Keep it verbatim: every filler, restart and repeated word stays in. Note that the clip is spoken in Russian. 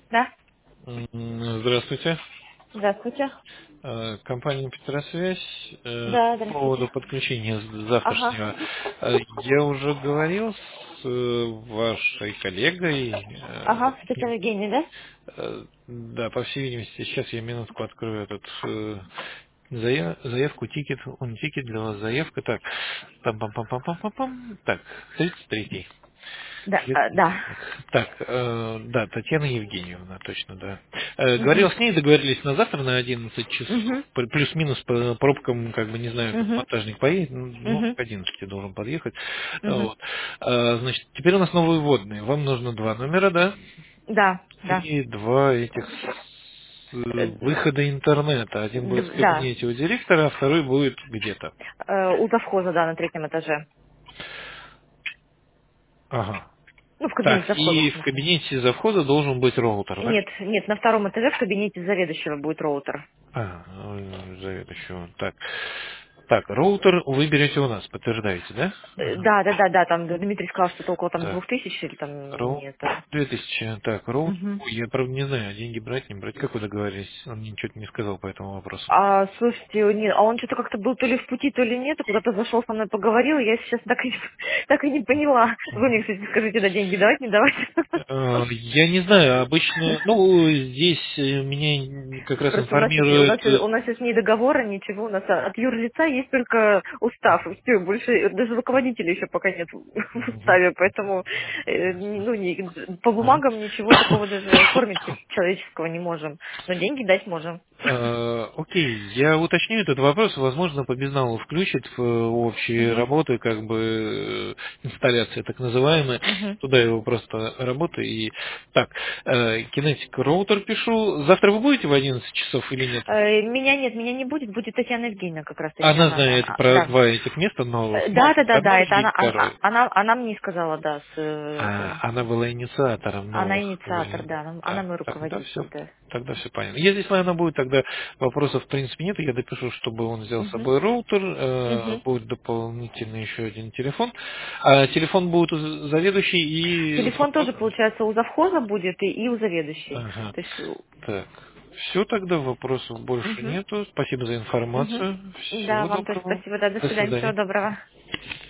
Да? М, Здравствуйте. Здравствуйте. Э, Компания Петросвязь. Э, Да, По здравствуйте. поводу подключения з- Ага. завтрашнего. Э, Я уже говорил с э, вашей коллегой. э, Ага, с Татьяной Евгеньевной, да? э, Да, по всей видимости, сейчас я минутку открою этот э, зая- заявку, тикет, он тикет для вас, заявка. Так, пам пам пам пам пам пам пам Так, тридцать третий. Да, Лет а, да. пенсионных. Так, э, да, Татьяна Евгеньевна, точно, да. Э, Угу. говорил с ней, договорились на завтра на одиннадцать часов. Угу. П- Плюс-минус по пробкам, как бы не знаю, как Угу. монтажник поедет, ну, ну, Угу. к одиннадцати должен подъехать. Угу. Вот. Э, значит, теперь у нас новые вводные. Вам нужно два номера, да? Да, да. И два этих э, Э, выхода интернета. Один будет в д- Да. кабинете у директора, а второй будет где-то. Э, У завхоза, да, на третьем этаже. Ага. Ну, в Так, кабинете завхоза, в и в смысле. кабинете завхода должен быть роутер, да? Нет, нет, на втором этаже в кабинете заведующего будет роутер. А, ну, заведующего. Так. Так, роутер вы берете у нас, подтверждаете, да? Э, Ага. Да, да, да, да, там Дмитрий сказал, что около там Так, двух тысяч или там роу... нет. Да. две тысячи. Так, роутер. Мгм. Ой, я, правда, не знаю, деньги брать, не брать. Как вы договорились? Он мне ничего не сказал по этому вопросу. А, слушайте, нет, а он что-то как-то был то ли в пути, то ли нет, а куда-то зашел со мной поговорил, я сейчас так и, так и не поняла. Вы мне, кстати, скажите, да, деньги давать, не давать? Э, Я не знаю, обычно, ну, здесь э, меня как раз Просто у нас, есть- у информирует, нас, э, у нас сейчас ни договора, ничего, у нас от юрлица есть только устав, и все, больше, даже руководителя еще пока нет в мгм, уставе, поэтому, э, ясно. ну, не- по Ага. бумагам ничего такого даже оформить человеческого не можем, но деньги дать можем. Э, Окей, я уточню этот вопрос. Возможно, по безналу включит в общие Мгм, работы, как бы э, инсталляция так называемая. мгм. Туда его просто работа и так. э, Кинетик роутер пишу. Завтра вы будете в одиннадцать часов или нет? Э, Меня нет, меня не будет, будет Татьяна Евгеньевна как раз таки, Она она, знает а, про да. два этих места новых. Э, Ну, Да, да, да, да, одно это и она, она, второе. она, она мне сказала, да, с, э, это, А, она была инициатором она новых инициатор, вариантов. да, она, она Да, мой тогда руководитель, все, да. тогда все понятно. Если с вами она будет, тогда вопросов в принципе нет. Я допишу, чтобы он взял с Угу, собой роутер, э, угу. будет дополнительно еще один телефон. А телефон будет у заведующей и Телефон тоже, свободный. получается, у завхоза будет и, и у заведующей. Ага. То есть, Так, все тогда, вопросов больше угу, нету. Спасибо за угу. информацию. Да, Всего вам тоже доброго. спасибо, да, до До свидания, всего свидания. доброго.